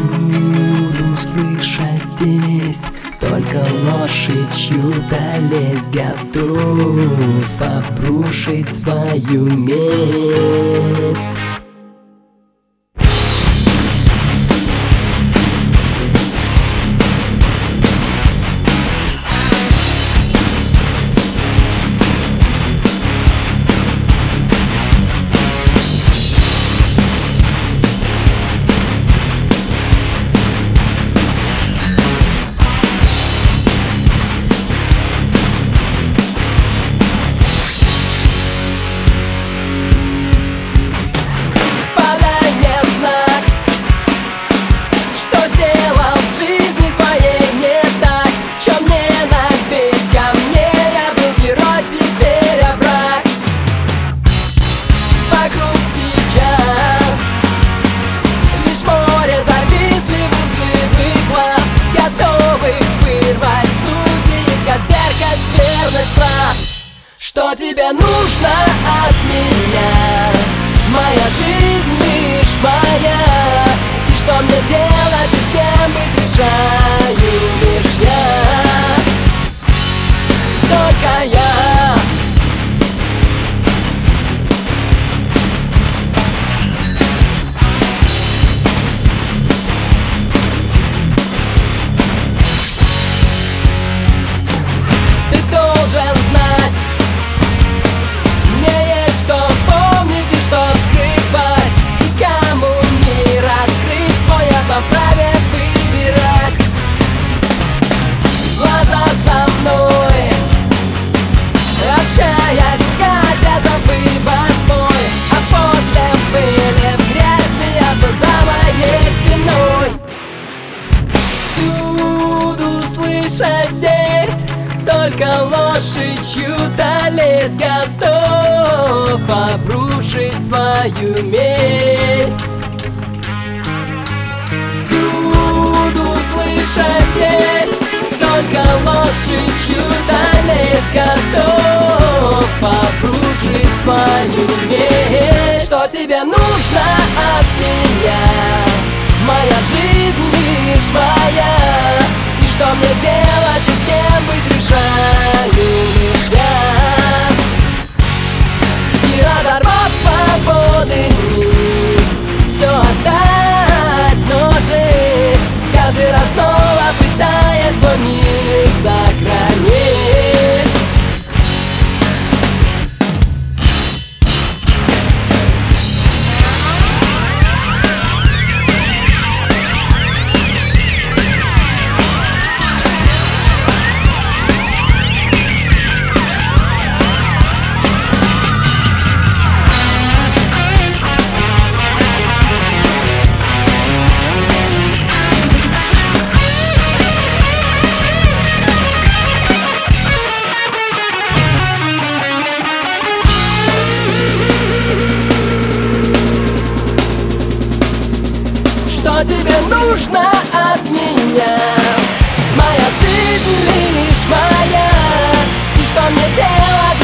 Всюду слыша здесь только ложь и чудо, лезь готов обрушить свою месть. Что тебе нужно от меня? Моя жизнь лишь моя. И что мне делать и с кем быть, решаю лишь я. Только я. Ты должен знать, вправе выбирать. Глаза со мной, общаясь, хотят выбор мой. А после пыли в грязь смеяться за моей спиной. Всюду слыша здесь только ложь и чудо, лезь готов обрушить свою месть. Слыша здесь только ложь и чудо, лезь готов обрушить свою месть. Что тебе нужно от меня? Моя жизнь лишь моя. И что мне делать и с кем быть, решаю лишь я. И разорвав свободы нить, все отдать, но жить каждый раз снова пытаясь свой мир сохранить. Что тебе нужно от меня? Моя жизнь лишь моя. И что мне делать?